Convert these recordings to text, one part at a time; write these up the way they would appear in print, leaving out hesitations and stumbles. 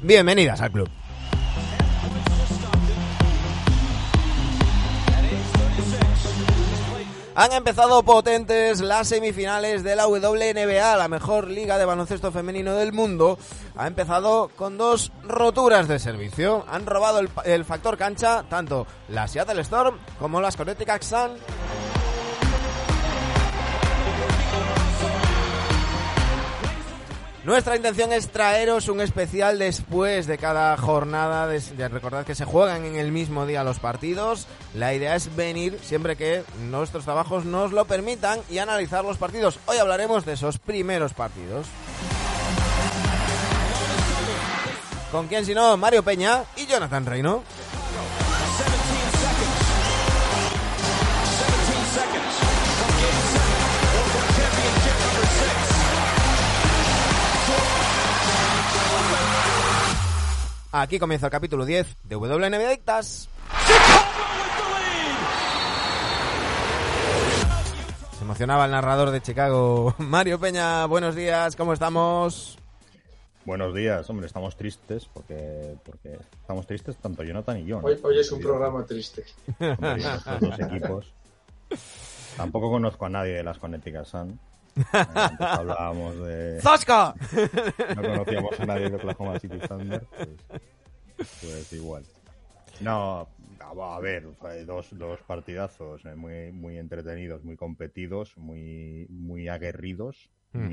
bienvenidas al club. Han empezado potentes las semifinales de la WNBA, la mejor liga de baloncesto femenino del mundo. Ha empezado con 2 roturas de servicio. Han robado el factor cancha tanto la Seattle Storm como las Connecticut Sun. Nuestra intención es traeros un especial después de cada jornada. Recordad que se juegan en el mismo día los partidos. La idea es venir siempre que nuestros trabajos nos lo permitan y analizar los partidos. Hoy hablaremos de esos primeros partidos. ¿Con quién si no? Mario Peña y Jonathan Reino. Aquí comienza el capítulo 10 de WNBA Dictas. Se emocionaba el narrador de Chicago. Mario Peña, buenos días, ¿cómo estamos? Buenos días, hombre, estamos tristes porque estamos tristes tanto Jonathan y yo, ¿no? Hoy es un programa triste. Hombre, estos 2 equipos. Tampoco conozco a nadie de las Connecticut Sun. Antes hablábamos de... ¡Zasca! No conocíamos a nadie de Oklahoma City Thunder, pues igual. No, a ver, dos partidazos muy, muy entretenidos, muy competidos, muy aguerridos,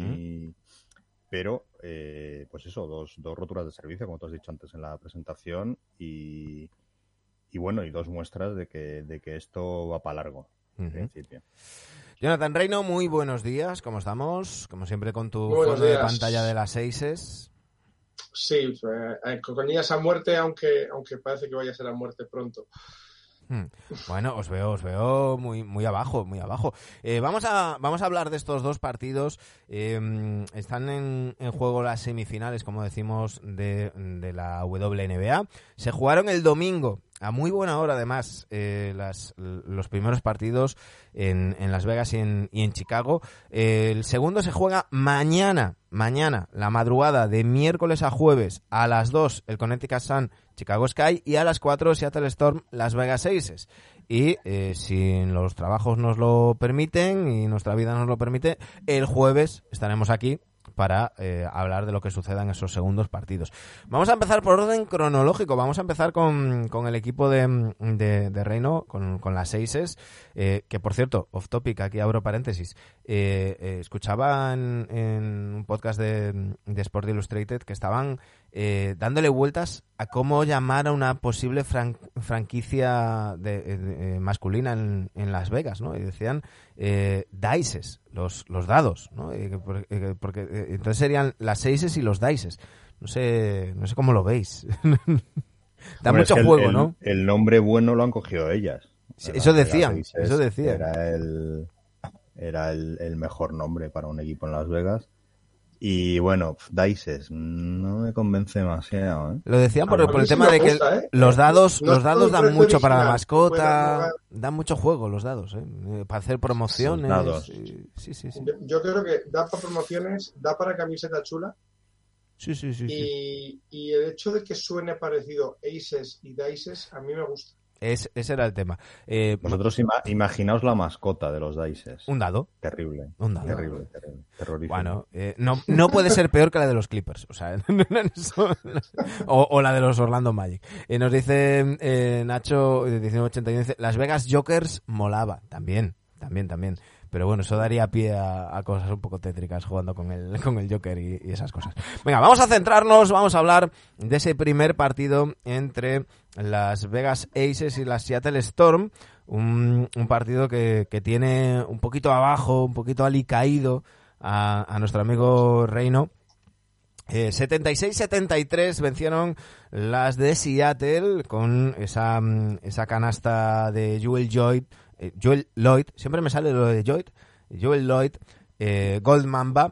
pero pues eso, dos roturas de servicio, como tú has dicho antes en la presentación, y bueno, y 2 muestras de que esto va para largo, en principio. Jonathan Reino, muy buenos días, ¿cómo estamos? Como siempre con tu fondo de pantalla de las Aces. Sí, con ellas a muerte, aunque parece que vaya a ser a muerte pronto. Bueno, os veo muy abajo, muy abajo. Vamos a hablar de estos 2 partidos. Están en juego las semifinales, como decimos, de la WNBA. Se jugaron el domingo, a muy buena hora además, los primeros partidos en Las Vegas y en Chicago. El segundo se juega mañana, la madrugada de miércoles a jueves, a las 2 el Connecticut Sun, Chicago Sky, y a las 4 Seattle Storm, Las Vegas Aces. Y si los trabajos nos lo permiten y nuestra vida nos lo permite, el jueves estaremos aquí para hablar de lo que suceda en esos segundos partidos. Vamos a empezar por orden cronológico. Vamos a empezar con el equipo de Reino, con las Aces, que por cierto, off topic, aquí abro paréntesis, escuchaba en un podcast de Sport Illustrated que estaban dándole vueltas a cómo llamar a una posible franquicia masculina en Las Vegas, ¿no? Y decían Dices, los dados, ¿no? Porque entonces serían las Aces y los Dices. No sé cómo lo veis. Da mucho juego, ¿no? El nombre bueno lo han cogido ellas. Sí, eso decían. Era el mejor nombre para un equipo en Las Vegas. Y bueno, Dices no me convence demasiado, ¿eh? Lo decían por el tema de que los dados dan mucho para la mascota, dan mucho juego los dados, para hacer promociones. Sí. Yo creo que da para promociones, da para camiseta chula. Sí. Y el hecho de que suene parecido Aces y Dices a mí me gusta. Ese era el tema. Vosotros imaginaos la mascota de los Dices. Un dado. Terrible. Un dado. Terrible. Terrorífico. Bueno, no puede ser peor que la de los Clippers. O sea, o la de los Orlando Magic. Nos dice Nacho, de 1981, dice, Las Vegas Jokers molaba. También. Pero bueno, eso daría pie a cosas un poco tétricas jugando con el Joker y esas cosas. Venga, vamos a centrarnos, vamos a hablar de ese primer partido entre las Vegas Aces y la Seattle Storm. Un partido que tiene un poquito abajo, un poquito alicaído a nuestro amigo Reino. 76-73 vencieron las de Seattle con esa canasta de Joel Lloyd, siempre me sale lo de Joel Lloyd, Gold Mamba,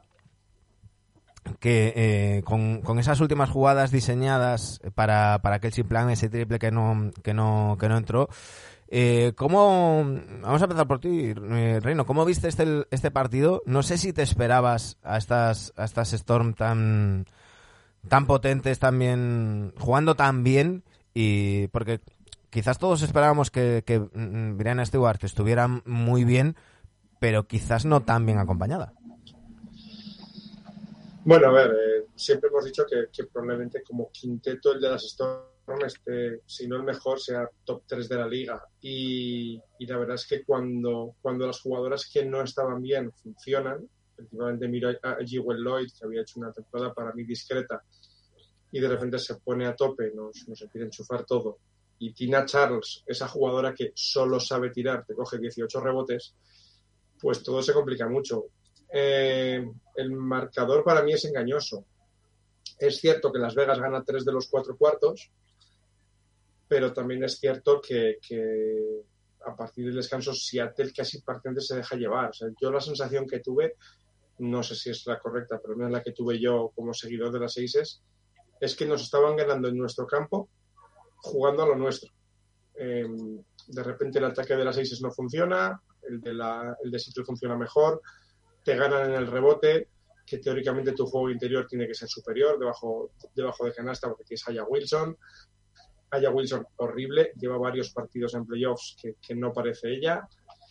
que con esas últimas jugadas diseñadas para Kelsey Plum, ese triple que no entró. Vamos a empezar por ti, Reino, ¿cómo viste este partido? No sé si te esperabas a estas Storm tan tan potentes, también jugando tan bien, y porque quizás todos esperábamos que Brianna Stewart estuviera muy bien, pero quizás no tan bien acompañada. Bueno, a ver, siempre hemos dicho que probablemente como quinteto el de las Storm si no el mejor, sea top 3 de la liga. Y la verdad es que cuando las jugadoras que no estaban bien funcionan, efectivamente miro a Jewel Lloyd, que había hecho una temporada para mí discreta, y de repente se pone a tope, nos empieza a enchufar todo. Y Tina Charles, esa jugadora que solo sabe tirar, te coge 18 rebotes, pues todo se complica mucho. El marcador para mí es engañoso. Es cierto que Las Vegas gana 3 de los 4 cuartos, pero también es cierto que a partir del descanso Seattle casi prácticamente se deja llevar. O sea, yo la sensación que tuve, no sé si es la correcta, pero no es la que tuve yo como seguidor de las Aces, es que nos estaban ganando en nuestro campo jugando a lo nuestro. De repente el ataque de las Aces no funciona, el de Seattle funciona mejor, te ganan en el rebote, que teóricamente tu juego interior tiene que ser superior, debajo de canasta, porque tienes a Aya Wilson. Aya Wilson, horrible, lleva varios partidos en playoffs que no parece ella.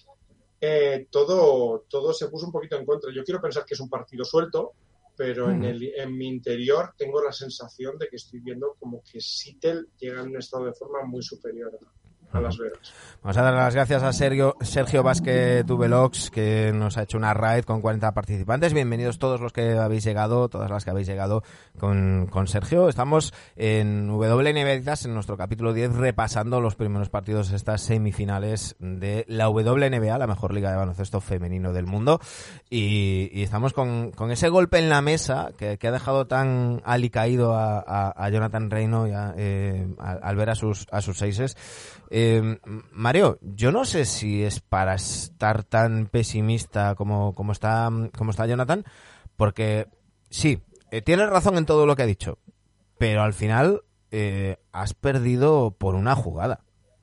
Todo se puso un poquito en contra. Yo quiero pensar que es un partido suelto, pero en mi interior tengo la sensación de que estoy viendo como que Seattle llega en un estado de forma muy superior a Las Vegas. Vamos a dar las gracias a Sergio Vázquez Tubelox, que nos ha hecho una raid con 40 participantes. Bienvenidos todos los que habéis llegado, todas las que habéis llegado con Sergio. Estamos en WNBA, en nuestro capítulo 10, repasando los primeros partidos de estas semifinales de la WNBA, la mejor liga de baloncesto femenino del mundo. Y estamos con ese golpe en la mesa que ha dejado tan alicaído a Jonathan Reino al ver a sus Aces. Mario, yo no sé si es para estar tan pesimista como está Jonathan, porque sí, tienes razón en todo lo que ha dicho, pero al final has perdido por una jugada.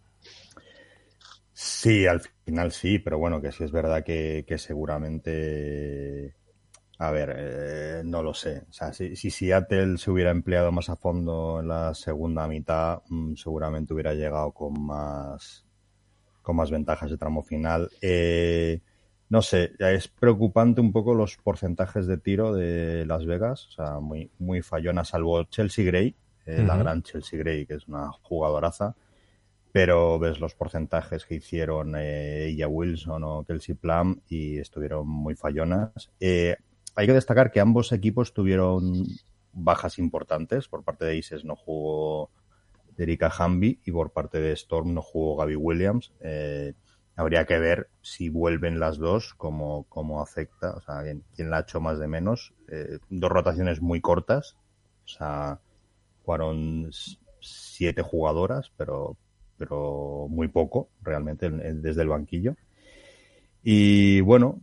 Sí, al final sí, pero bueno, que sí es verdad que seguramente... A ver, no lo sé. O sea, si Seattle se hubiera empleado más a fondo en la segunda mitad, seguramente hubiera llegado con más ventajas de tramo final. No sé, es preocupante un poco los porcentajes de tiro de Las Vegas, o sea, muy, muy fallona, salvo Chelsea Gray, la gran Chelsea Gray, que es una jugadoraza, pero ves los porcentajes que hicieron Aya Wilson o Kelsey Plum y estuvieron muy fallonas. Hay que destacar que ambos equipos tuvieron bajas importantes. Por parte de Aces no jugó Erika Hamby y por parte de Storm no jugó Gabby Williams. Habría que ver si vuelven las dos, cómo afecta, o sea, quién la ha hecho más de menos. 2 rotaciones muy cortas, o sea, fueron 7 jugadoras, pero muy poco realmente desde el banquillo. Y bueno,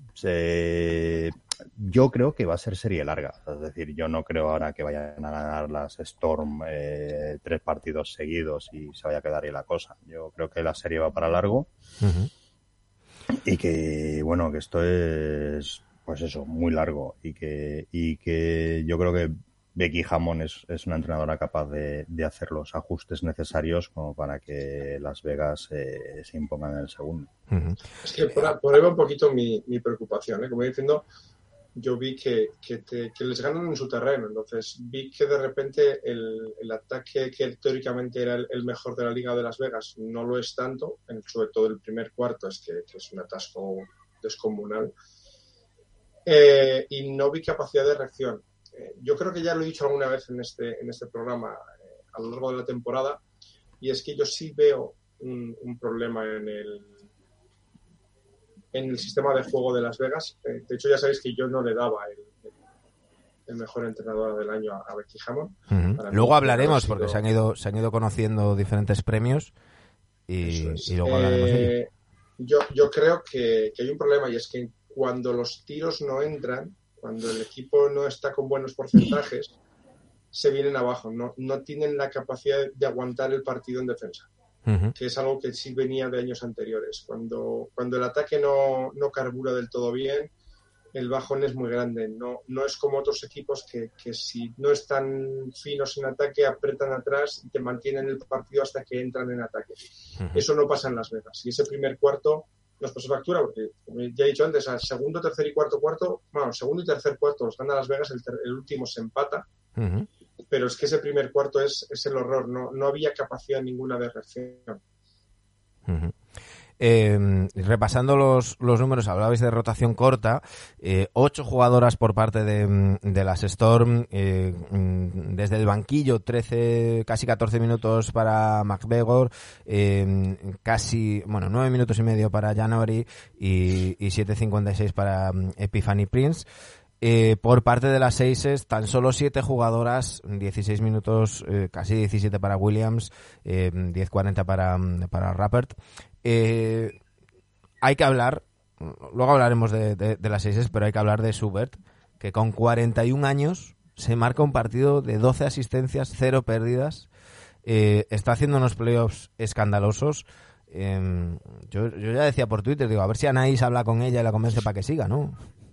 yo creo que va a ser serie larga. Es decir, yo no creo ahora que vayan a ganar las Storm 3 partidos seguidos y se vaya a quedar ahí la cosa. Yo creo que la serie va para largo. Y que, bueno, que esto es, pues eso, muy largo. Y que yo creo que Becky Hammon es una entrenadora capaz de hacer los ajustes necesarios como para que Las Vegas se impongan en el segundo. Es que por ahí va un poquito mi preocupación, Como diciendo, yo vi que les ganan en su terreno, entonces vi que de repente el ataque que teóricamente era el mejor de la liga de Las Vegas no lo es tanto, sobre todo el primer cuarto es que es un atasco descomunal, y no vi capacidad de reacción. Yo creo que ya lo he dicho alguna vez en este programa a lo largo de la temporada, y es que yo sí veo un problema en el sistema de juego de Las Vegas. De hecho, ya sabéis que yo no le daba el mejor entrenador del año a Becky Hammon. Luego hablaremos, porque se han ido conociendo diferentes premios y luego hablaremos de ello. Yo creo que hay un problema, y es que cuando los tiros no entran, cuando el equipo no está con buenos porcentajes, se vienen abajo, no tienen la capacidad de aguantar el partido en defensa. Que es algo que sí venía de años anteriores. Cuando el ataque no carbura del todo bien, el bajón es muy grande. No es como otros equipos que si no están finos en ataque, apretan atrás y te mantienen el partido hasta que entran en ataque. Eso no pasa en Las Vegas. Y ese primer cuarto nos pasó factura porque, como ya he dicho antes, al segundo, tercer y cuarto, segundo y tercer cuarto los gana Las Vegas, el último se empata. Pero es que ese primer cuarto es el horror. No había capacidad ninguna de reacción. Repasando los números, hablabais de rotación corta, 8 jugadoras por parte de las Storm, desde el banquillo casi 14 minutos para McGregor, 9 minutos y medio para January y 7:56 para Epiphany Prince. Por parte de las Aces, tan solo 7 jugadoras, 16 minutos, casi 17 para Williams, 10:40 para Rappert. Hay que hablar, luego hablaremos de las Aces, pero hay que hablar de Schubert, que con 41 años se marca un partido de 12 asistencias, 0 pérdidas, está haciendo unos playoffs escandalosos. Yo ya decía por Twitter, digo, a ver si Anaïs habla con ella y la convence para que siga, ¿no?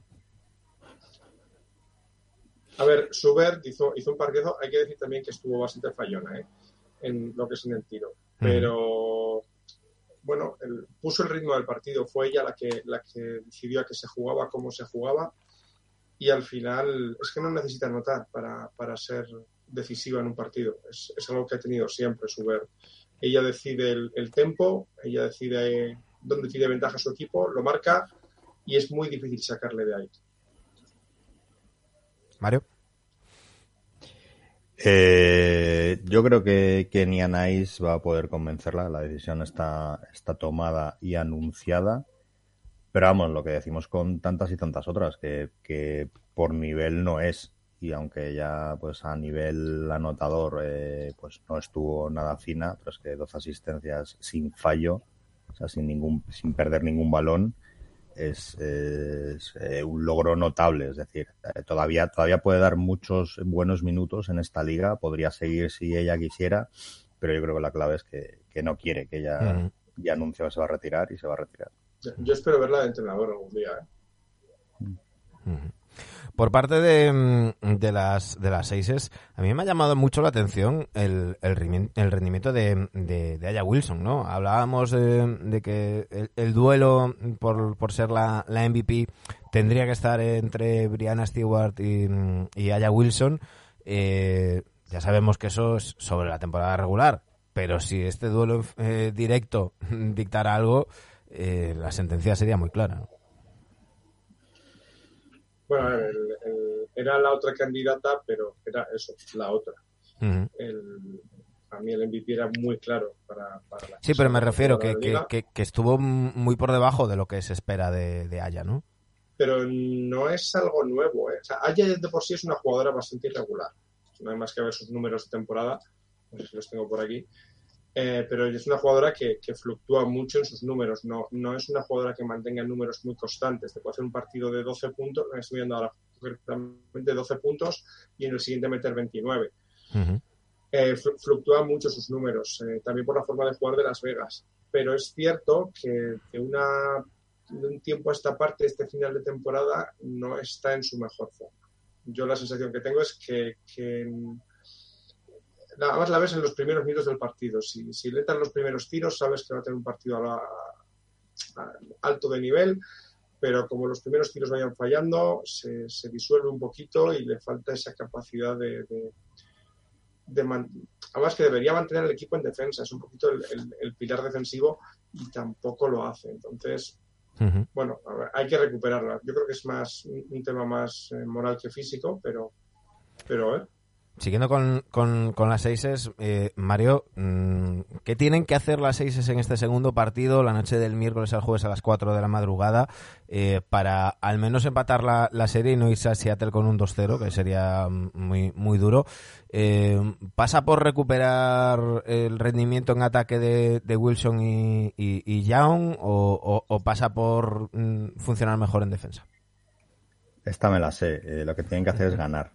A ver, Schubert hizo un partido, hay que decir también que estuvo bastante fallona en lo que es en el tiro, pero bueno, puso el ritmo del partido, fue ella la que decidió a qué se jugaba, cómo se jugaba, y al final es que no necesita anotar para ser decisiva en un partido, es algo que ha tenido siempre Schubert. Ella decide el tempo, ella decide dónde tiene ventaja su equipo, lo marca y es muy difícil sacarle de ahí. Mario. Yo creo que ni Anaïs va a poder convencerla. La decisión está tomada y anunciada. Pero vamos, lo que decimos con tantas y tantas otras, que por nivel no es. Y aunque ya pues a nivel anotador pues no estuvo nada fina, pero es que 12 asistencias sin fallo, o sea, sin perder ningún balón, es un logro notable. Es decir, todavía puede dar muchos buenos minutos en esta liga, podría seguir si ella quisiera, pero yo creo que la clave es que no quiere, que ella ya anunció que se va a retirar y se va a retirar. Yo espero verla de entrenador algún día. Por parte de las Aces, a mí me ha llamado mucho la atención el rendimiento de Aya Wilson, ¿no? Hablábamos de que el duelo por ser la MVP tendría que estar entre Brianna Stewart y Aya Wilson. Ya sabemos que eso es sobre la temporada regular, pero si este duelo directo dictara algo, la sentencia sería muy clara, ¿no? Bueno, era la otra candidata, pero era eso, la otra. A mí el MVP era muy claro para la. Sí, pero me refiero que estuvo muy por debajo de lo que se espera de Aya, ¿no? Pero no es algo nuevo, ¿eh? O sea, Aya de por sí es una jugadora bastante irregular. No hay más que ver sus números de temporada, no sé si los tengo por aquí. Pero es una jugadora que fluctúa mucho en sus números. No es una jugadora que mantenga números muy constantes. Te puede hacer un partido de 12 puntos, estoy viendo ahora correctamente 12 puntos y en el siguiente meter 29. Fluctúan mucho sus números, también por la forma de jugar de Las Vegas. Pero es cierto que de un tiempo a esta parte, este final de temporada, no está en su mejor forma. Yo la sensación que tengo es que nada más la ves en los primeros minutos del partido. Si le entran los primeros tiros, sabes que va a tener un partido alto de nivel, pero como los primeros tiros vayan fallando, se disuelve un poquito y le falta esa capacidad además que debería mantener el equipo en defensa. Es un poquito el pilar defensivo y tampoco lo hace. Entonces, bueno, a ver, hay que recuperarla. Yo creo que es más un tema más moral que físico, pero Siguiendo con las Aces, Mario, ¿qué tienen que hacer las Aces en este segundo partido, la noche del miércoles al jueves a las 4 de la madrugada, para al menos empatar la serie y no irse a Seattle con un 2-0, que sería muy, muy duro? ¿Pasa por recuperar el rendimiento en ataque de Wilson y Young o pasa por funcionar mejor en defensa? Esta me la sé. Lo que tienen que hacer es ganar.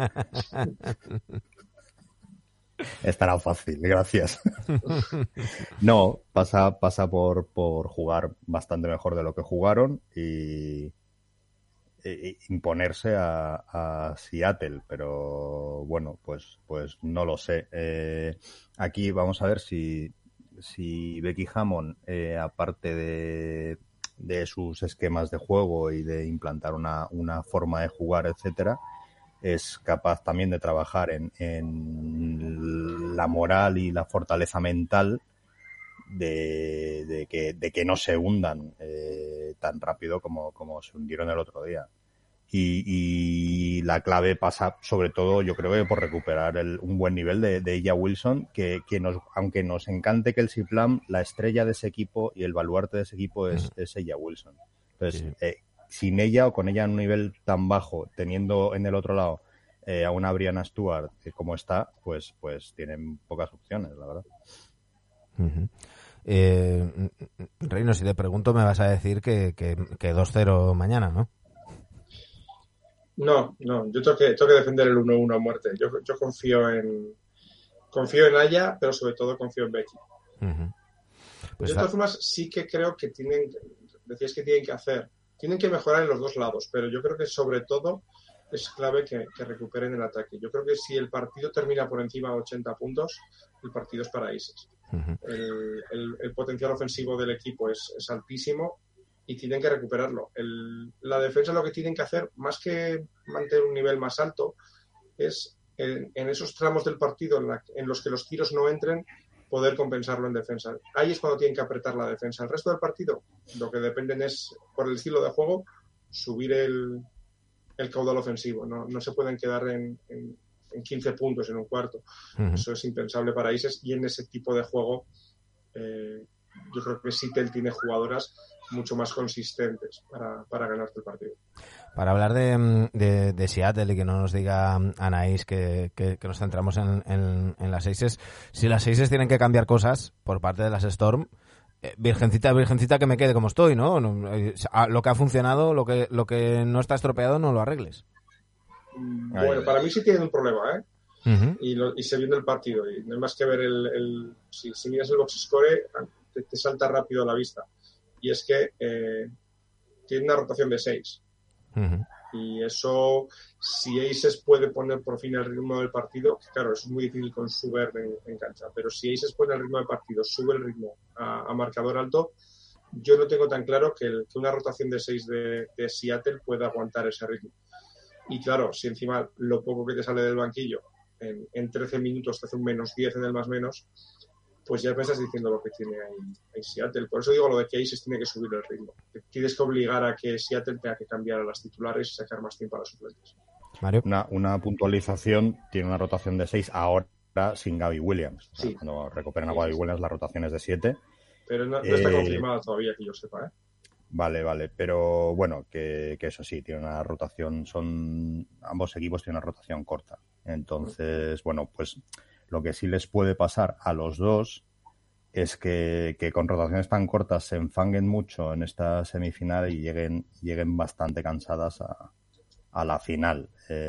Estará fácil, gracias. No, pasa por jugar bastante mejor de lo que jugaron y imponerse a Seattle, pero bueno, pues no lo sé. Aquí vamos a ver si Becky Hammond, aparte de sus esquemas de juego y de implantar una forma de jugar, etcétera, es capaz también de trabajar en la moral y la fortaleza mental de que no se hundan tan rápido como se hundieron el otro día. Y la clave pasa sobre todo, yo creo, que por recuperar un buen nivel de ella Wilson, que aunque nos encante Kelsey Plum, la estrella de ese equipo y el baluarte de ese equipo es ella Wilson. Entonces, sin ella o con ella en un nivel tan bajo, teniendo en el otro lado a una Brianna Stewart como está, pues tienen pocas opciones, la verdad. Reino, si te pregunto me vas a decir que 2-0 mañana, ¿no? No, yo tengo que defender el 1-1 a muerte. Yo confío en Aya, pero sobre todo confío en Becky. Pues de todas formas, sí que creo que decías que tienen que mejorar en los dos lados, pero yo creo que sobre todo es clave que recuperen el ataque. Yo creo que si el partido termina por encima de 80 puntos, el partido es para Aces. El potencial ofensivo del equipo es altísimo y tienen que recuperarlo. La defensa lo que tienen que hacer, más que mantener un nivel más alto, es en esos tramos del partido en los que los tiros no entren, poder compensarlo en defensa. Ahí es cuando tienen que apretar la defensa. El resto del partido, lo que dependen es, por el estilo de juego, subir el caudal ofensivo. No se pueden quedar en 15 puntos en un cuarto. Eso es impensable para Aces, y en ese tipo de juego yo creo que Seattle tiene jugadoras mucho más consistentes para ganarte el partido. Para hablar de Seattle y que no nos diga Anaís que nos centramos en las Aces, si las Aces tienen que cambiar cosas por parte de las Storm, virgencita que me quede como estoy, ¿no? Lo que ha funcionado, lo que no está estropeado, no lo arregles. Bueno, para mí sí tienen un problema, ¿eh? Y se viene el partido, y no hay más que ver si miras el box score, te salta rápido a la vista, y es que tiene una rotación de 6. Y eso, si Aces puede poner por fin el ritmo del partido, que claro, es muy difícil con Suber en cancha, pero si Aces pone el ritmo del partido, sube el ritmo a marcador alto, yo no tengo tan claro que una rotación de 6 de Seattle pueda aguantar ese ritmo. Y claro, si encima lo poco que te sale del banquillo en 13 minutos te hace un -10 en el más-menos, pues ya me estás diciendo lo que tiene ahí Seattle. Por eso digo lo de que Aces tiene que subir el ritmo. Tienes que obligar a que Seattle tenga que cambiar a las titulares y sacar más tiempo a las suplentes. Mario. Una puntualización, tiene una rotación de 6 ahora sin Gabby Williams. O sea, sí. Cuando recuperen a Gabby Williams, la rotación es de 7. Pero no está confirmada todavía, que yo sepa, ¿eh? Vale, pero bueno, que eso sí, tiene una rotación, ambos equipos tienen una rotación corta. Entonces, bueno, pues lo que sí les puede pasar a los dos es que con rotaciones tan cortas se enfanguen mucho en esta semifinal y lleguen bastante cansadas a la final.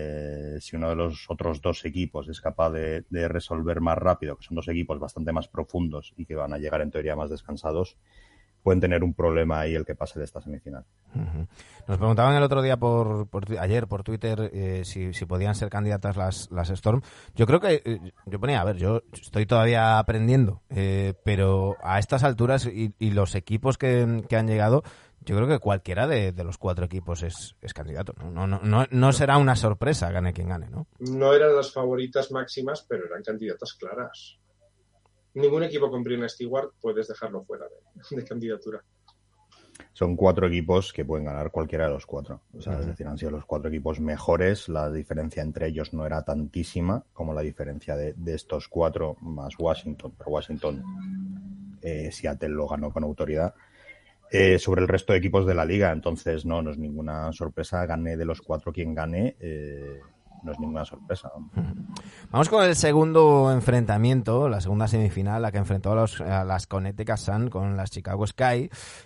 Si uno de los otros dos equipos es capaz de resolver más rápido, que son dos equipos bastante más profundos y que van a llegar en teoría más descansados, pueden tener un problema ahí el que pase de esta semifinal. Nos preguntaban el otro día ayer por Twitter si podían ser candidatas las Storm. Yo creo que yo ponía, yo estoy todavía aprendiendo, pero a estas alturas y los equipos que han llegado, yo creo que cualquiera de los 4 equipos es candidato. No será una sorpresa, gane quien gane, ¿no? No eran las favoritas máximas, pero eran candidatas claras. Ningún equipo con Brianna Stewart puedes dejarlo fuera de candidatura. Son 4 equipos que pueden ganar cualquiera de los 4. O sea, es decir, han sido los 4 equipos mejores. La diferencia entre ellos no era tantísima como la diferencia de estos 4 más Washington. Pero Washington, Seattle lo ganó con autoridad. Sobre el resto de equipos de la liga, entonces no es ninguna sorpresa. Gane de los 4 quien gane. No es ninguna sorpresa. Vamos con el segundo enfrentamiento, la segunda semifinal, la que enfrentó a las Connecticut Sun con las Chicago Sky.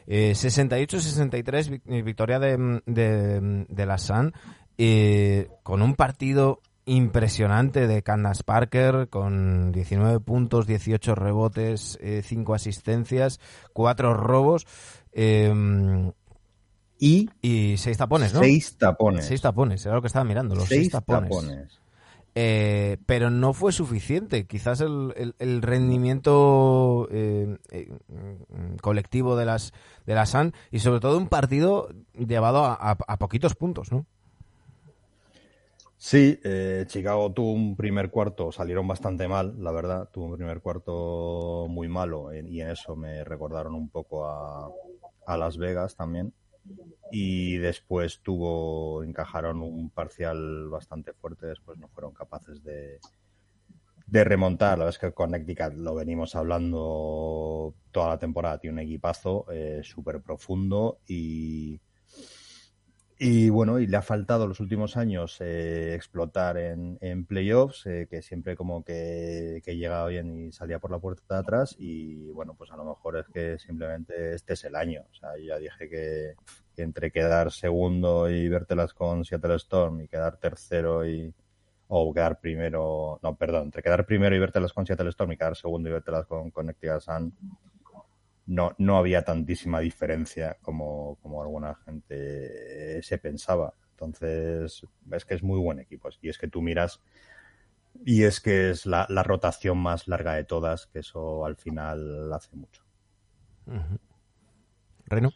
68-63, victoria de la Sun, con un partido impresionante de Candace Parker, con 19 puntos, 18 rebotes, 5 asistencias, 4 robos. y 6 tapones, ¿no? 6 tapones. 6 tapones, era lo que estaba mirando, los 6 tapones. Pero no fue suficiente. Quizás el rendimiento colectivo de la SAN y sobre todo un partido llevado a poquitos puntos, ¿no? Sí, Chicago tuvo un primer cuarto, salieron bastante mal, la verdad, tuvo un primer cuarto muy malo y en eso me recordaron un poco a Las Vegas también. Y después encajaron un parcial bastante fuerte, después no fueron capaces de remontar. La verdad es que Connecticut, lo venimos hablando toda la temporada, tiene un equipazo súper profundo y bueno, y le ha faltado los últimos años explotar en playoffs, que siempre como que llegaba bien y salía por la puerta de atrás y bueno, pues a lo mejor es que simplemente este es el año. O sea, yo ya dije que entre quedar segundo y vértelas con Seattle Storm y quedar tercero o quedar primero, no, perdón, entre quedar primero y vértelas con Seattle Storm y quedar segundo y vértelas con Connecticut Sun, no había tantísima diferencia como alguna gente se pensaba. Entonces, es que es muy buen equipo. Y es que tú miras y es que es la rotación más larga de todas, que eso al final hace mucho. Uh-huh. ¿Reno?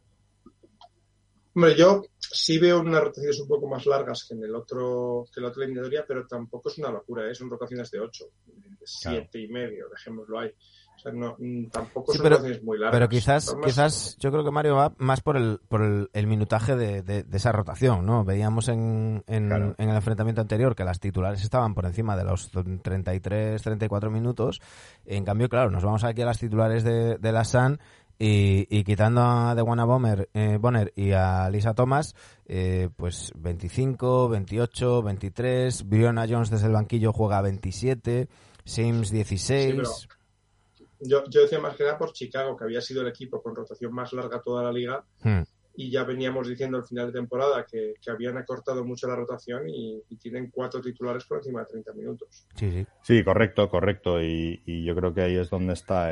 Hombre, yo sí veo unas rotaciones un poco más largas que en la otra eliminatoria, pero tampoco es una locura, ¿eh? Son rotaciones de 8, de 7 y medio, dejémoslo ahí. O sea, no, tampoco son rotaciones muy largas. Pero quizás yo creo que Mario va más por el minutaje de esa rotación, ¿no? Veíamos en el enfrentamiento anterior que las titulares estaban por encima de los 33, 34 minutos. En cambio, claro, nos vamos aquí a las titulares de la SAN y quitando a DeWanna Bonner y a Lisa Thomas, pues 25, 28, 23, Breonna Jones desde el banquillo juega 27, Sims 16... Sí, yo decía más que nada por Chicago, que había sido el equipo con rotación más larga toda la liga, y ya veníamos diciendo al final de temporada que habían acortado mucho la rotación y tienen 4 titulares por encima de 30 minutos. Sí, correcto. Y yo creo que ahí es donde está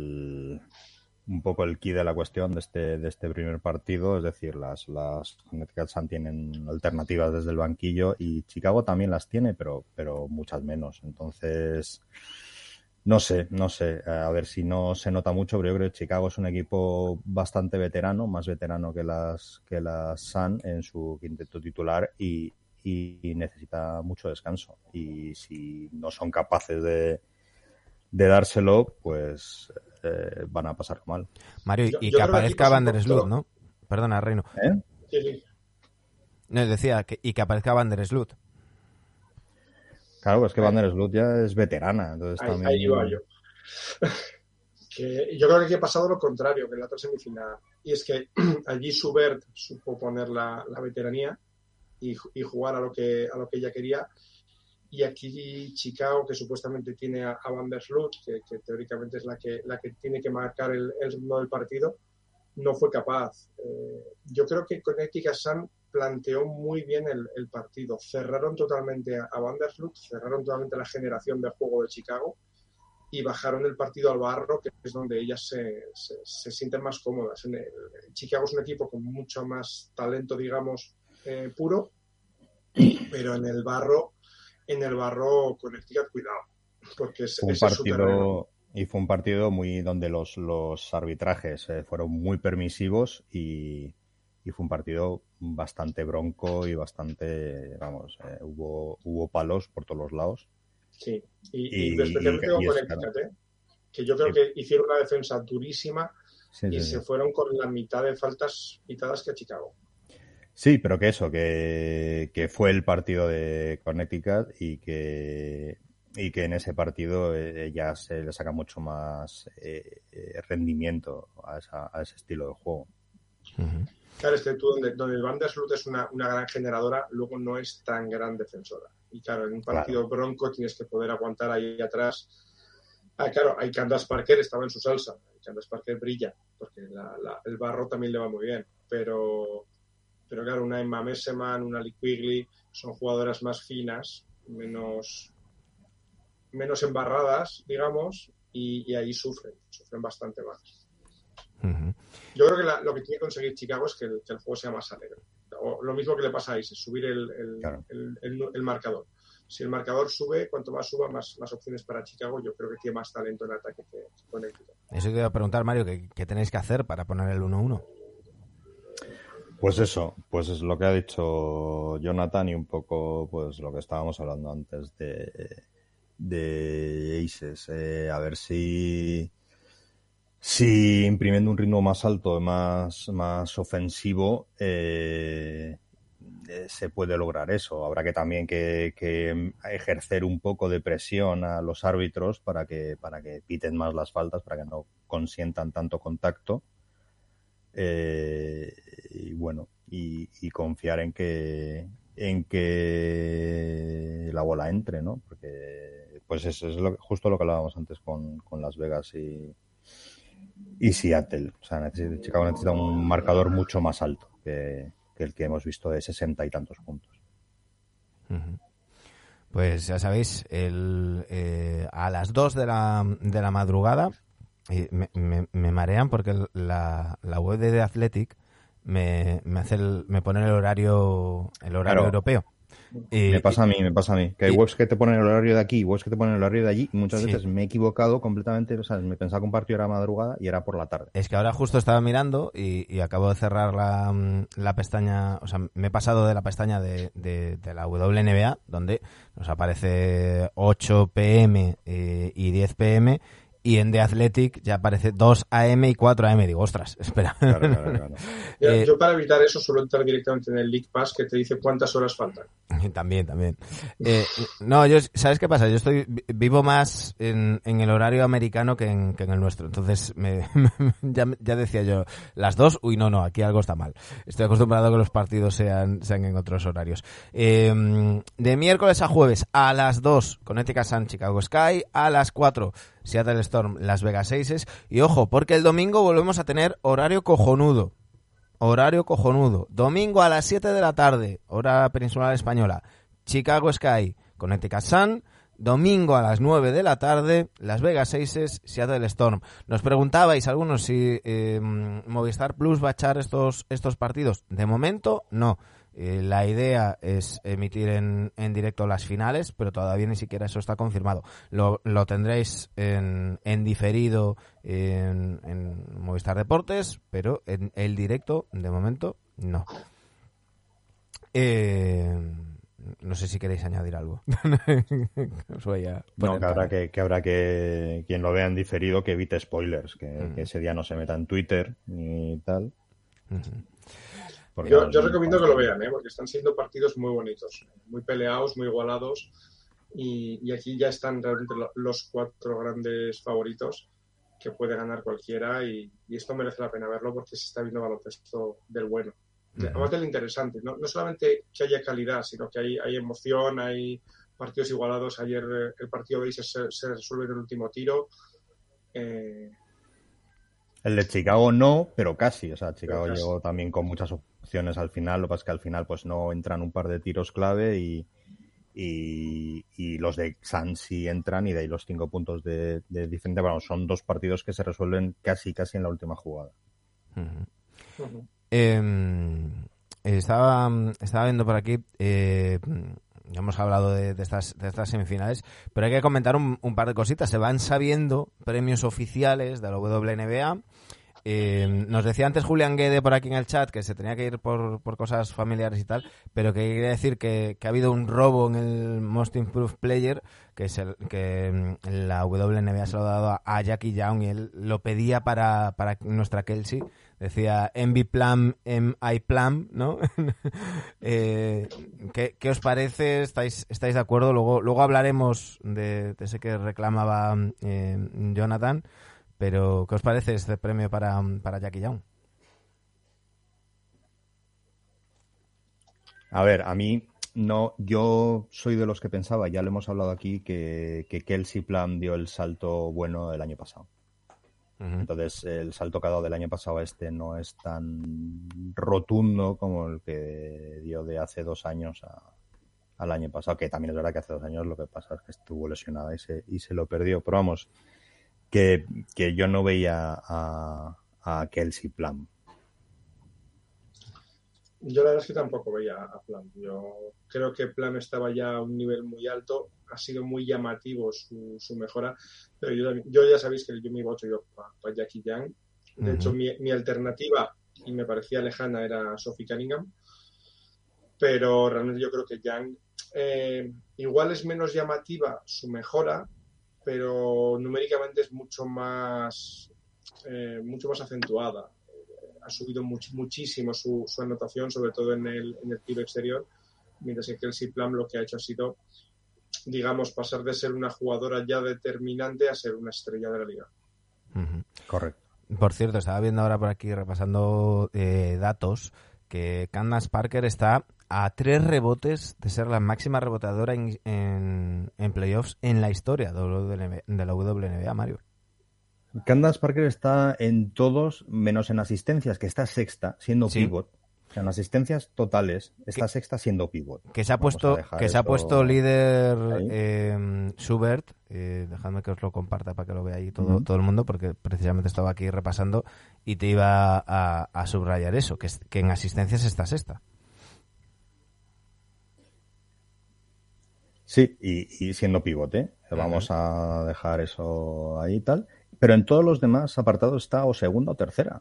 un poco el key de la cuestión de este primer partido. Es decir, las Connecticut Sun tienen alternativas desde el banquillo y Chicago también las tiene, pero muchas menos. Entonces... No sé, a ver si no se nota mucho, pero yo creo que Chicago es un equipo bastante veterano, más veterano que las Sun en su quinteto titular y necesita mucho descanso. Y si no son capaces de dárselo, pues van a pasar mal. Mario, y que aparezca Van der Sloot, ¿no? Perdona, Reino. Sí. No, decía, que aparezca Van der Sloot. Claro, es que Van der Sloot ya es veterana. Entonces ahí iba yo. Yo creo que aquí ha pasado lo contrario que en la otra semifinal. Y es que allí Subert supo poner la veteranía y jugar a lo que ella quería. Y aquí Chicago, que supuestamente tiene a Van der Sloot, que teóricamente es la que tiene que marcar el ritmo del partido, no fue capaz. Yo creo que Connecticut Sun planteó muy bien el partido. Cerraron totalmente a Van der Sloot, cerraron totalmente la generación de juego de Chicago y bajaron el partido al barro, que es donde ellas se sienten más cómodas. Chicago es un equipo con mucho más talento, digamos, puro, pero en el barro Connecticut, cuidado, porque fue un partido muy donde los arbitrajes fueron muy permisivos y fue un partido bastante bronco y bastante, hubo palos por todos los lados. Sí, y especialmente con Connecticut, que yo creo que hicieron una defensa durísima se fueron con la mitad de faltas pitadas que a Chicago. Sí, pero que fue el partido de Connecticut y que en ese partido ya se le saca mucho más rendimiento a ese estilo de juego. Uh-huh. Claro, es que tú donde el Van der Sloot es una gran generadora, luego no es tan gran defensora. Y claro, en un partido bronco tienes que poder aguantar ahí atrás. Claro, hay Candace Parker, estaba en su salsa. Candace Parker brilla, porque el barro también le va muy bien. Pero claro, una Emma Messeman, una Lee Quigley, son jugadoras más finas, menos embarradas, digamos, y ahí sufren bastante más. Uh-huh. Yo creo que lo que tiene que conseguir Chicago es que el juego sea más alegre. O lo mismo que le pasa a Ace, subir el marcador. Si el marcador sube, cuanto más suba, más opciones para Chicago. Yo creo que tiene más talento en ataque que con el tiro. Eso te iba a preguntar, Mario, ¿qué tenéis que hacer para poner el 1-1? Pues eso, pues es lo que ha dicho Jonathan y un poco pues lo que estábamos hablando antes de Aces. A ver si imprimiendo un ritmo más alto, más ofensivo, se puede lograr eso. Habrá que también que ejercer un poco de presión a los árbitros para que piten más las faltas, para que no consientan tanto contacto. Y bueno, y confiar en que la bola entre, ¿no? Porque pues eso es justo lo que hablábamos antes con Las Vegas y Seattle. O sea, Chicago necesita un marcador mucho más alto que el que hemos visto de 60 y tantos puntos. Uh-huh. Pues ya sabéis, a las 2 de la madrugada me marean porque la web de The Athletic me pone el horario claro, europeo. Me pasa a mí, que hay webs que te ponen el horario de aquí y webs que te ponen el horario de allí, y muchas veces me he equivocado completamente, o sea, me pensaba que un partido era madrugada y era por la tarde. Es que ahora justo estaba mirando y acabo de cerrar la pestaña, o sea, me he pasado de la pestaña de la WNBA, donde nos aparece 8 p.m. Y 10 p.m., y en The Athletic ya aparece 2 AM y 4 AM. Digo, ostras, espera. Claro. Yo para evitar eso suelo entrar directamente en el League Pass, que te dice cuántas horas faltan. También. No, ¿sabes qué pasa? Yo vivo más en el horario americano que en el nuestro. Entonces, ya decía yo, las 2, no, aquí algo está mal. Estoy acostumbrado a que los partidos sean en otros horarios. De miércoles a jueves, a las 2, Connecticut Sun, Chicago Sky, a las 4, Seattle Storm, Las Vegas Aces. Y ojo, porque el domingo volvemos a tener horario cojonudo. Domingo a las 7 de la tarde, hora peninsular española, Chicago Sky, Connecticut Sun. Domingo a las 9 de la tarde, Las Vegas Aces, Seattle Storm. Nos preguntabais algunos si Movistar Plus va a echar estos partidos. De momento, no. La idea es emitir en directo las finales, pero todavía ni siquiera eso está confirmado. Lo tendréis en diferido en Movistar Deportes, pero en el directo, de momento, no. No sé si queréis añadir algo. Os voy a que habrá que quien lo vea en diferido que evite spoilers, que ese día no se meta en Twitter ni tal. Yo recomiendo que lo vean, porque están siendo partidos muy bonitos, muy peleados, muy igualados, y aquí ya están realmente los 4 grandes favoritos que puede ganar cualquiera, y esto merece la pena verlo porque se está viendo baloncesto del bueno. Además del interesante, no solamente que haya calidad, sino que hay emoción, hay partidos igualados. Ayer el partido de Aces se resuelve en el último tiro. El de Chicago no, pero casi. O sea, Chicago llegó también con muchas opciones al final. Lo que pasa es que al final pues no entran un par de tiros clave y los de Suns sí entran, y de ahí los 5 puntos de diferencia. Bueno, son 2 partidos que se resuelven casi en la última jugada. Estaba viendo por aquí, ya hemos hablado de estas semifinales, pero hay que comentar un par de cositas. Se van sabiendo premios oficiales de la WNBA. Nos decía antes Julián Guede por aquí en el chat que se tenía que ir por cosas familiares y tal, pero que quería decir que ha habido un robo en el Most Improved Player, que la WNBA se lo ha dado a Jackie Young, y él lo pedía para nuestra Kelsey. Decía MV Plan, MI Plan, ¿no? ¿Qué os parece? ¿Estáis de acuerdo? Luego hablaremos de ese que reclamaba Jonathan. Pero, ¿qué os parece este premio para Jackie Young? A ver, a mí no, yo soy de los que pensaba, ya lo hemos hablado aquí, que Kelsey Plum dio el salto bueno el año pasado. Entonces, el salto que ha dado del año pasado a este no es tan rotundo como el que dio de hace 2 años al año pasado, que también es verdad que hace 2 años lo que pasa es que estuvo lesionada y se lo perdió. Pero vamos, que yo no veía a a Kelsey Plum. Yo la verdad es que tampoco veía a Plum. Yo creo que Plum estaba ya a un nivel muy alto, ha sido muy llamativo su mejora, pero yo ya sabéis que yo mi voto para Jackie Young. De hecho, mi alternativa, y me parecía lejana, era Sophie Cunningham, pero realmente yo creo que Young igual es menos llamativa su mejora, pero numéricamente es mucho más acentuada. Ha subido muchísimo su anotación, sobre todo en el tiro exterior, mientras que Kelsey Plum lo que ha hecho ha sido, digamos, pasar de ser una jugadora ya determinante a ser una estrella de la liga. Correcto. Por cierto, estaba viendo ahora por aquí, repasando datos, que Candace Parker está a 3 rebotes de ser la máxima reboteadora en playoffs en la historia de la WNBA, Mario. Candace Parker está en todos, menos en asistencias, que está sexta, siendo pivot. O sea, en asistencias totales, está sexta siendo pivot. Que se ha puesto líder Schubert. Dejadme que os lo comparta para que lo vea ahí todo el mundo, porque precisamente estaba aquí repasando y te iba a subrayar eso, que en asistencias está sexta. Sí, y siendo pivot, ¿eh? Vamos a dejar eso ahí y tal. Pero en todos los demás apartados está o segunda o tercera.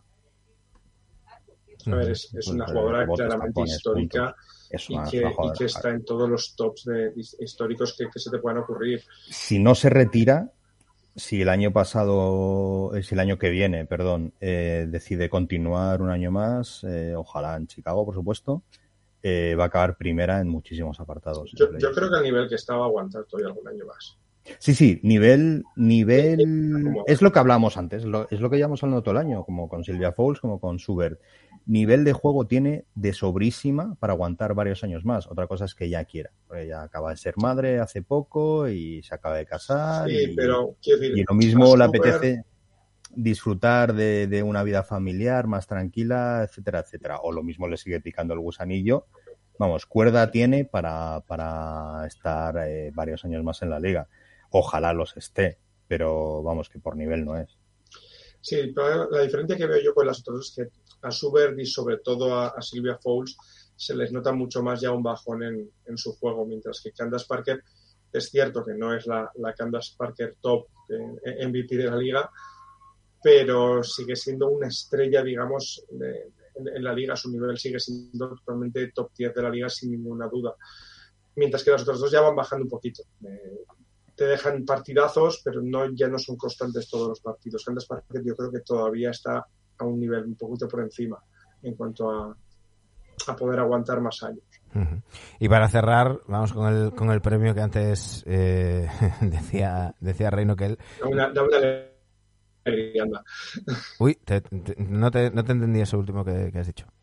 A ver, es una jugadora claramente histórica y que está en todos los tops históricos que se te puedan ocurrir. Si no se retira, si el año que viene, decide continuar un año más, ojalá en Chicago, por supuesto, va a acabar primera en muchísimos apartados. Yo creo que al nivel que estaba, aguantar todavía algún año más. Sí, nivel es lo que hablamos antes, es lo que llevamos hablando todo el año, como con Sylvia Fowles, como con Schubert. Nivel de juego tiene de sobrísima para aguantar varios años más. Otra cosa es que ella quiera, porque ella acaba de ser madre hace poco y se acaba de casar. Sí, pero quiero decir, y lo mismo le apetece disfrutar de una vida familiar más tranquila, etcétera, etcétera. O lo mismo le sigue picando el gusanillo. Vamos, cuerda tiene para estar varios años más en la liga. Ojalá los esté, pero vamos, que por nivel no es. Sí, pero la diferencia que veo yo con las otras es que a Schubert y sobre todo a Sylvia Fowles se les nota mucho más ya un bajón en su juego, mientras que Candace Parker es cierto que no es la Candace Parker top MVP de la liga, pero sigue siendo una estrella, digamos, en la liga. Su nivel sigue siendo totalmente top 10 de la liga sin ninguna duda, mientras que las otras dos ya van bajando un poquito. Te dejan partidazos, pero ya no son constantes todos los partidos. Candace Parker yo creo que todavía está a un nivel un poquito por encima en cuanto a poder aguantar más años. Y para cerrar, vamos con el premio que antes decía Reino que él... Da una alegría, anda. Uy, no te entendí eso último que has dicho.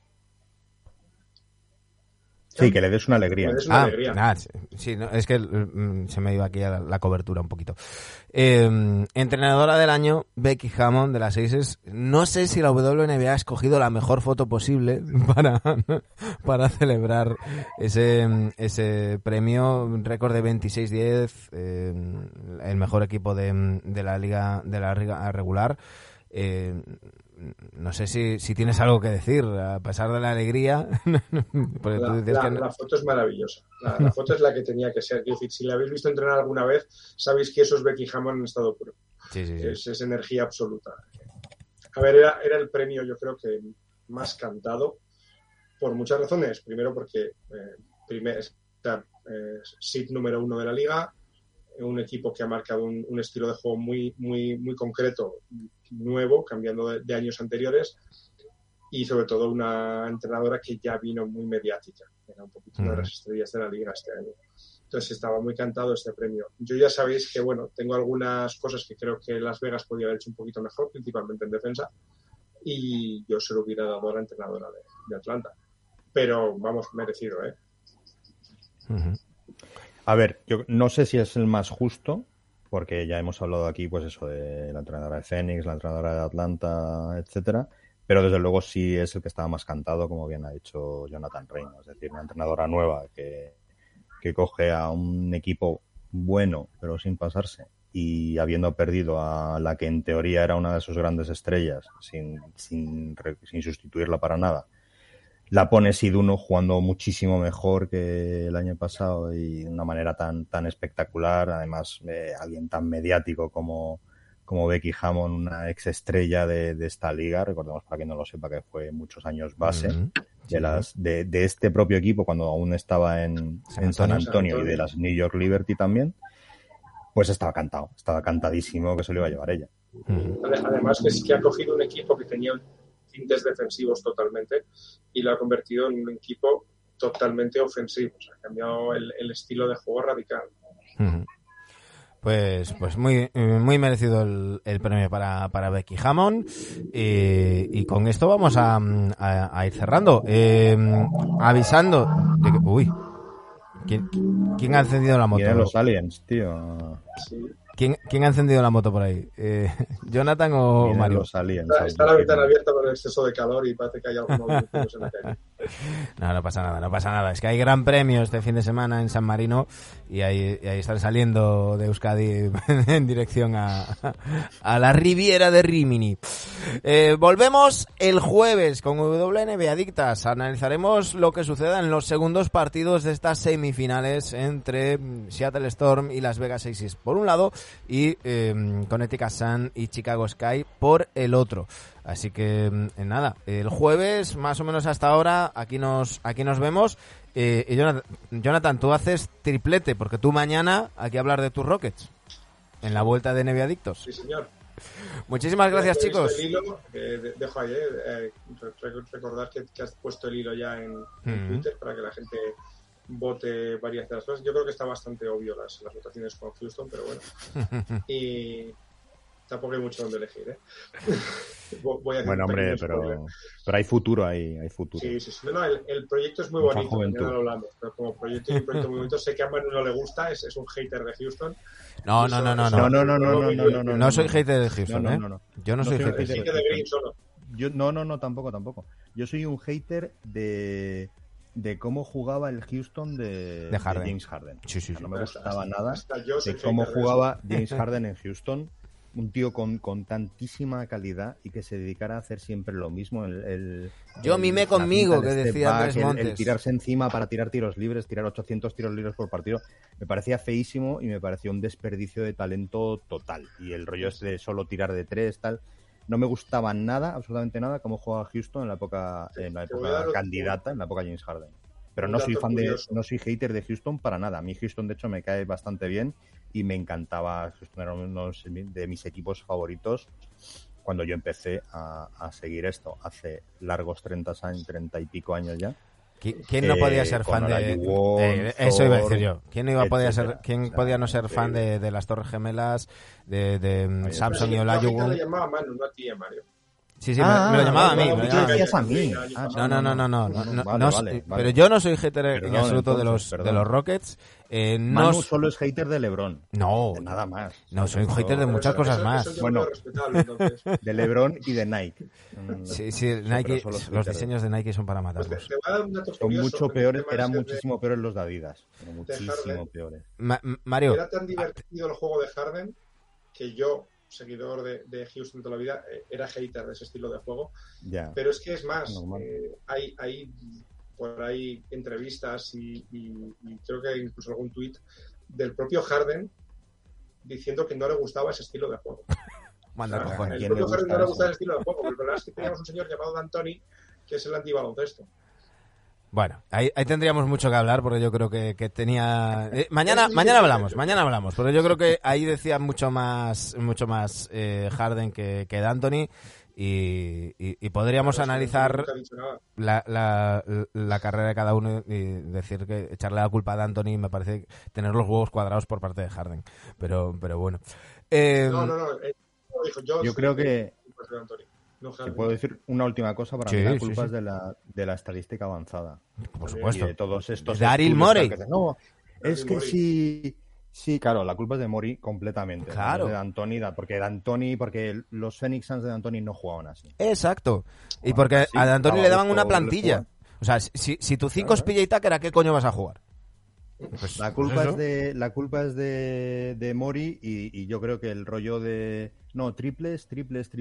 Sí, que le des una alegría. Sí, no, es que se me iba aquí a la cobertura un poquito. Entrenadora del año, Becky Hammond, de las Aces. No sé si la WNBA ha escogido la mejor foto posible para celebrar ese premio. Un récord de 26-10, el mejor equipo de la liga regular. No sé si tienes algo que decir, a pesar de la alegría. La foto es maravillosa. La foto es la que tenía que ser. Es decir, si la habéis visto entrenar alguna vez, sabéis que eso es Becky Hammond en estado puro. Sí. Es energía absoluta. A ver, era el premio, yo creo que más cantado por muchas razones. Primero porque seed número 1 de la liga, un equipo que ha marcado un estilo de juego muy, muy, muy concreto, nuevo, cambiando de años anteriores, y sobre todo una entrenadora que ya vino muy mediática. Era un poquito una de las estrellas de la liga este año. Entonces estaba muy cantado este premio. Yo ya sabéis que, bueno, tengo algunas cosas que creo que Las Vegas podía haber hecho un poquito mejor, principalmente en defensa, y yo se lo hubiera dado a la entrenadora de Atlanta. Pero, vamos, merecido, ¿eh? A ver, yo no sé si es el más justo, porque ya hemos hablado aquí, pues eso, de la entrenadora de Phoenix, la entrenadora de Atlanta, etcétera, pero desde luego sí es el que estaba más cantado, como bien ha dicho Jonathan Reino, es decir, una entrenadora nueva que coge a un equipo bueno, pero sin pasarse, y habiendo perdido a la que en teoría era una de sus grandes estrellas, sin sustituirla para nada, la pone Siduno jugando muchísimo mejor que el año pasado y de una manera tan espectacular. Además, alguien tan mediático como Becky Hammon, una ex estrella de esta liga. Recordemos, para quien no lo sepa, que fue muchos años base de este propio equipo cuando aún estaba en San Antonio y de las New York Liberty también. Pues estaba cantadísimo que se lo iba a llevar ella. Además, es que ha cogido un equipo que tenía tintes defensivos totalmente y lo ha convertido en un equipo totalmente ofensivo. O sea, ha cambiado el estilo de juego radical. Pues muy merecido el premio para Becky Hammon y con esto vamos a ir cerrando, avisando de que... Uy, ¿quién ha encendido la moto? Los aliens, tío. Sí. ¿Quién ha encendido la moto por ahí? ¿Jonathan o Mario? Los aliens, está la ventana abierta con el exceso de calor y parece que hay algunos vehículos en la calle. No pasa nada. Es que hay gran premio este fin de semana en San Marino y ahí están saliendo de Euskadi en dirección a la Riviera de Rimini. Volvemos el jueves con WNBA Adictas. Analizaremos lo que suceda en los segundos partidos de estas semifinales entre Seattle Storm y Las Vegas Aces por un lado y Connecticut Sun y Chicago Sky por el otro. Así que nada, el jueves más o menos hasta ahora aquí nos vemos. Y Jonathan, tú haces triplete porque tú mañana hay que hablar de tus Rockets en la vuelta de NBA Adictos. Sí, señor. Muchísimas gracias, chicos. El hilo, dejo ahí, recordar que has puesto el hilo ya en Twitter para que la gente vote varias de las cosas. Yo creo que está bastante obvio las votaciones con Houston, pero bueno. Y tampoco hay mucho donde elegir, ¿eh? Bueno, hombre, pero hay futuro ahí, hay futuro. Sí. No, el proyecto es muy bonito, ya lo hablamos, pero como proyecto es un proyecto muy bonito. Sé que a Manu no le gusta, es un hater de Houston. No. No soy hater de Houston, ¿eh? No. Yo no soy hater de Green solo. No, tampoco. Yo soy un hater de cómo jugaba el Houston de James Harden. Sí. No me gustaba nada de cómo jugaba James Harden en Houston. Un tío con tantísima calidad y que se dedicara a hacer siempre lo mismo. Yo mimé conmigo, que decía Andrés Montes. El tirarse encima para tirar tiros libres, tirar 800 tiros libres por partido, me parecía feísimo y me parecía un desperdicio de talento total. Y el rollo es de solo tirar de tres, tal. No me gustaba nada, absolutamente nada, cómo jugaba Houston en la época candidata, en la época James Harden. Pero no soy hater de Houston para nada. A mí Houston, de hecho, me cae bastante bien y me encantaba. Houston era uno de mis equipos favoritos cuando yo empecé a seguir esto hace largos 30 y pico años ya. ¿Quién no podía ser fan de eso iba a decir yo? ¿Quién podía no ser fan de las Torres Gemelas, de Samson y Olajuwon? Le llamaba Manu, no a ti, Mario. Sí, me lo llamaba a mí. No, vale. Pero yo no soy hater en absoluto de los Rockets. Manu solo es hater de LeBron. No. De nada más. No, soy un hater de muchas cosas más. Bueno, de LeBron y de Nike. Sí, Nike, los diseños de Nike son para matarlos. Son mucho peores, eran muchísimo peores los de Adidas. Muchísimo peores. Mario. Era tan divertido el juego de Harden que yo, seguidor de Houston toda la vida, era hater de ese estilo de juego. Ya. Pero es que es más, hay por ahí entrevistas y creo que incluso algún tuit del propio Harden diciendo que no le gustaba ese estilo de juego. Manda cojones. El propio Harden no le gustaba ese estilo de juego, pero la verdad es que teníamos un señor llamado D'Antoni que es el antibaloncesto. Bueno, ahí tendríamos mucho que hablar porque yo creo que tenía... mañana hablamos, pero yo creo que ahí decía mucho más Harden que D'Antoni y podríamos analizar la carrera de cada uno y decir que echarle la culpa a D'Antoni me parece tener los huevos cuadrados por parte de Harden, pero bueno. Yo creo que... Si puedo decir una última cosa, para mí la culpa es de la estadística avanzada. Por supuesto. Y de todos estos Daryl Morey. No, es que sí, claro, la culpa es de Morey completamente. Claro. De D'Antoni, porque los Phoenix Suns de D'Antoni no jugaban así. Exacto. Y porque a D'Antoni le daban una plantilla. O sea, si tu 5 es PJ Tucker, ¿a qué coño vas a jugar? Pues, La culpa pues es de Mori y yo creo que el rollo de triples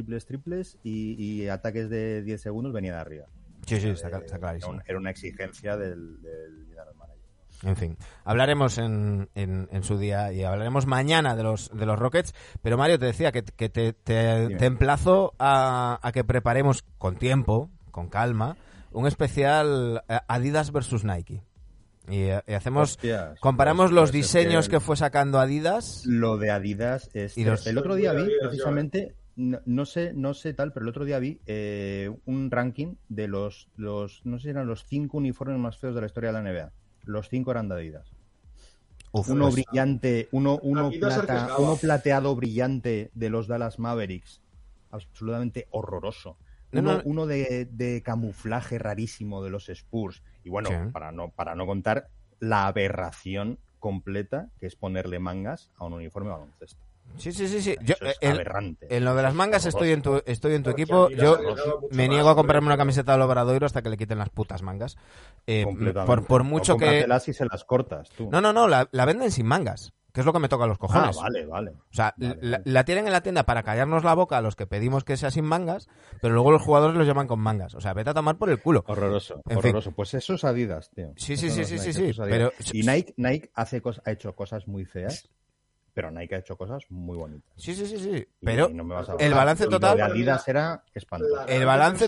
y ataques de 10 segundos venía de arriba. Sí, está clarísimo. Era una exigencia del general manager. En fin, hablaremos en su día y hablaremos mañana de los Rockets, pero Mario, te decía que te emplazo a que preparemos con tiempo, con calma, un especial Adidas versus Nike. Y hacemos, comparamos los diseños que fue sacando Adidas. Lo de Adidas el otro día vi, precisamente, no sé tal, pero el otro día vi un ranking de los no sé si eran los 5 uniformes más feos de la historia de la NBA. Los 5 eran de Adidas. Uno brillante, uno plateado brillante de los Dallas Mavericks, absolutamente horroroso. Uno de camuflaje rarísimo de los Spurs. Y bueno, para no contar la aberración completa que es ponerle mangas a un uniforme de baloncesto. Sí. Es aberrante. En lo de las mangas estoy en tu equipo. Yo me niego a comprarme una camiseta del Obradoiro hasta que le quiten las putas mangas. Por mucho que... y se las cortas, tú. No, la venden sin mangas, que es lo que me toca a los cojones. Vale. O sea, la tienen en la tienda para callarnos la boca a los que pedimos que sea sin mangas, pero luego los jugadores los llaman con mangas. O sea, vete a tomar por el culo. Horroroso. Pues eso es Adidas, tío. Sí. Pero... Y Nike ha hecho cosas muy feas, pero Nike ha hecho cosas muy bonitas. Sí. Pero no el balance total... de Adidas era espantoso. El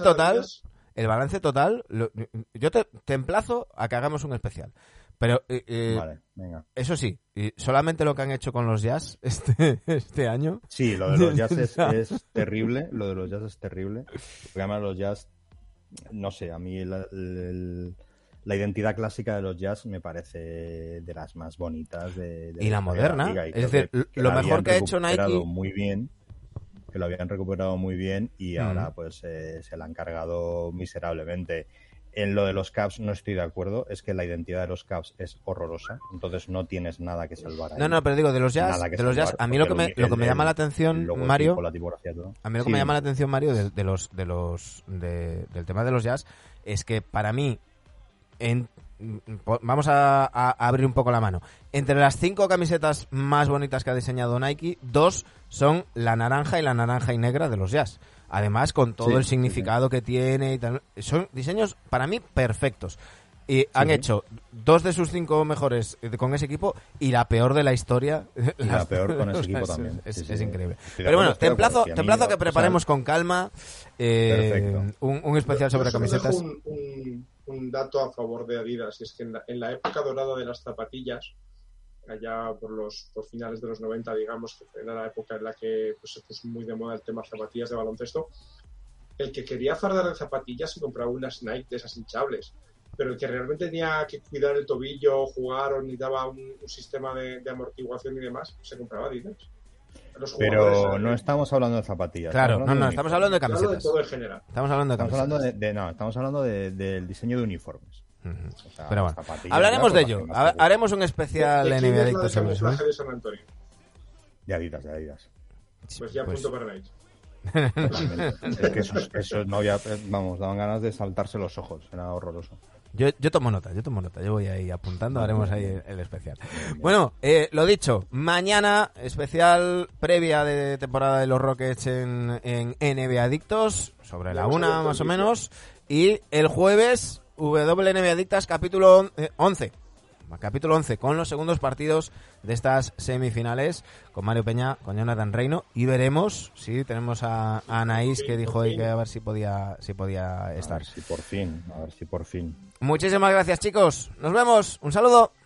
balance total... Yo te emplazo a que hagamos un especial. Pero, vale, venga. Eso sí, solamente lo que han hecho con los Jazz este año... Sí, lo de los Jazz es terrible. Lo de los Jazz es terrible. Porque además los Jazz, no sé, a mí la identidad clásica de los Jazz me parece de las más bonitas de y la moderna. Es decir, lo mejor que ha hecho Nike... Que lo habían recuperado muy bien y ahora pues se la han cargado miserablemente. En lo de los Cavs no estoy de acuerdo, es que la identidad de los Cavs es horrorosa, entonces no tienes nada que salvar ahí. No, pero digo, de los Jazz, a mí lo que me llama la atención, Mario, a mí lo que me llama la atención, Mario, del tema de los Jazz, es que para mí, vamos a abrir un poco la mano, entre las 5 camisetas más bonitas que ha diseñado Nike, 2 son la naranja y negra de los Jazz. Además, con todo el significado que tiene y tal. Son diseños, para mí, perfectos. Y han hecho 2 de sus 5 mejores con ese equipo y la peor de la historia. Y la peor con ese equipo también. Es increíble. Pero bueno, te emplazo a que preparemos con calma un especial sobre camisetas. Un dato a favor de Adidas, y es que en la época dorada de las zapatillas, allá por finales de los 90, digamos, que era la época en la que pues, se puso muy de moda el tema zapatillas de baloncesto, el que quería fardar en zapatillas se compraba unas Nike de esas hinchables, pero el que realmente tenía que cuidar el tobillo, jugar o necesitaba un sistema de amortiguación y demás, se compraba Adidas. Pero no estamos hablando de zapatillas. Claro, estamos hablando de camisetas. De todo en general. Estamos hablando del diseño de uniformes. O sea, pero bueno, hablaremos de ello. Haremos un especial en NBA Adictos sobre eso. De San Antonio. De Adidas. Pues ya punto para Nike. Es que eso no había, daban ganas de saltarse los ojos, era horroroso. Yo tomo nota, yo voy ahí apuntando, haremos ahí el especial. Bueno, lo dicho, mañana especial previa de temporada de los Rockets en NBA Adictos, sobre la 1 más o menos, y el jueves WNBA Adictas capítulo 11. Capítulo 11, con los segundos partidos de estas semifinales, con Mario Peña, con Jonathan Reino, y veremos si tenemos a Anaís, que dijo ahí que a ver si podía estar. A ver si por fin. Muchísimas gracias, chicos. Nos vemos. Un saludo.